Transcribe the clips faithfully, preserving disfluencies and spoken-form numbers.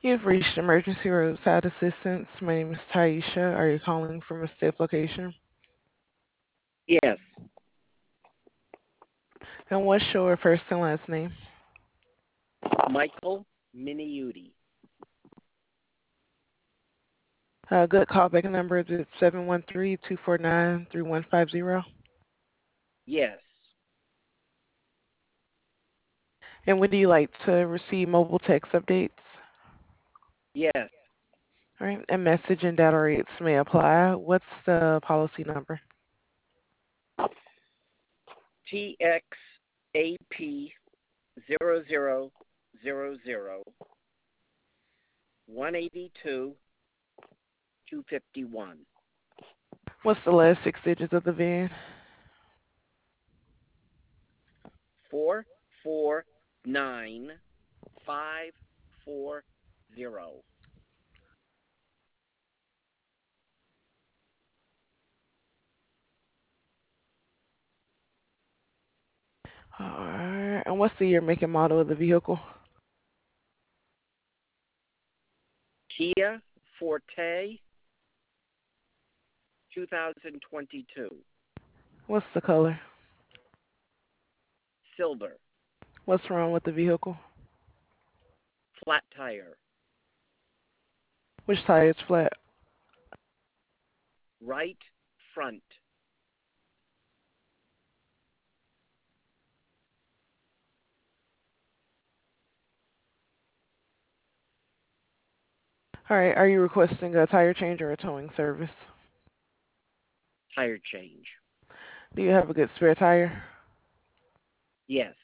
You've reached emergency roadside assistance. My name is Taisha. Are you calling from a safe location? Yes. And what's your first and last name? Michael Miniuti. A good callback number is at seven one three, two four nine, three one five zero. Yes. And would you like to receive mobile text updates? Yes. All right. And message and data rates may apply. What's the policy number? T X A P zero zero zero zero one eighty two two fifty one. What's the last six digits of the V I N? Four four nine five four zero. All right. And what's the year, make, and model of the vehicle? Kia Forte two thousand twenty two. What's the color? Silver. What's wrong with the vehicle? Flat tire. Which tire is flat? Right front. All right. Are you requesting a tire change or a towing service? Tire change. Do you have a good spare tire? Yes.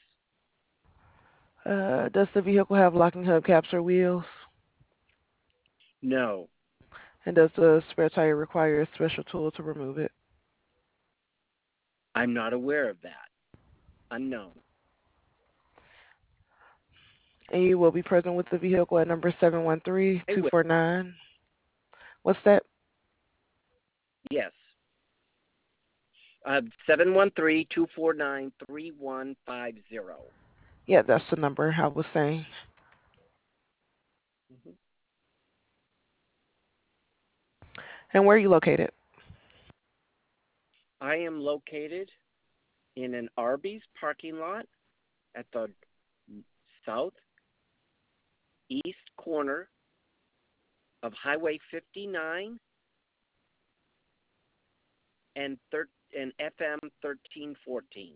Uh, does the vehicle have locking hubcaps or wheels? No. And does the spare tire require a special tool to remove it? I'm not aware of that. Unknown. And you will be present with the vehicle at number seven one three, I two will. four nine. What's that? Yes. Uh, seven one three two four nine three one five zero. Yeah, that's the number I was saying. Mm-hmm. And where are you located? I am located in an Arby's parking lot at the southeast corner of Highway fifty-nine and thir- and F M thirteen fourteen.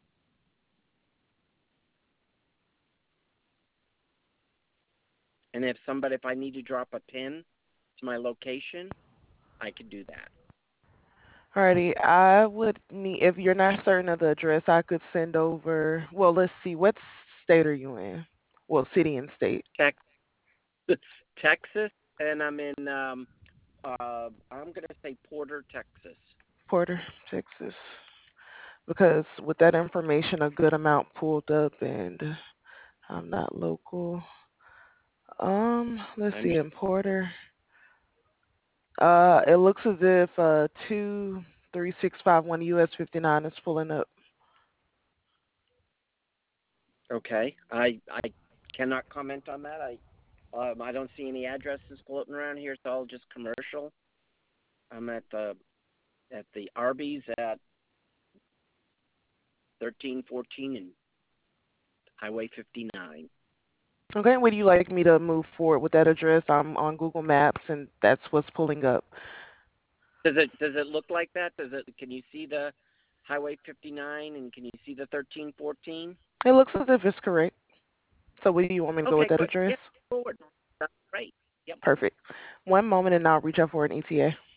And if somebody, if I need to drop a pin to my location, I could do that. Alrighty, I would need, if you're not certain of the address, I could send over, well, let's see, what state are you in? Well, city and state. Tex- Texas, and I'm in. Um, uh, I'm gonna say Porter, Texas. Porter, Texas. Because with that information, a good amount pulled up, and I'm not local. Um, let's I'm see, in Porter. Uh, it looks as if uh two three six five one U S fifty nine is pulling up. okay. I I cannot comment on that. I um, I don't see any addresses floating around here. It's all just commercial. I'm at the at the Arby's at thirteen fourteen and Highway fifty-nine. Okay, would you like me to move forward with that address? I'm on Google Maps, and that's what's pulling up. Does it does it look like that? Does it? Can you see the Highway fifty-nine and can you see the thirteen fourteen? It looks as if it's correct. So, would you want me to go with Okay, that good. address? Yeah, forward. That's great. Yep. Perfect. One moment, and I'll reach out for an E T A.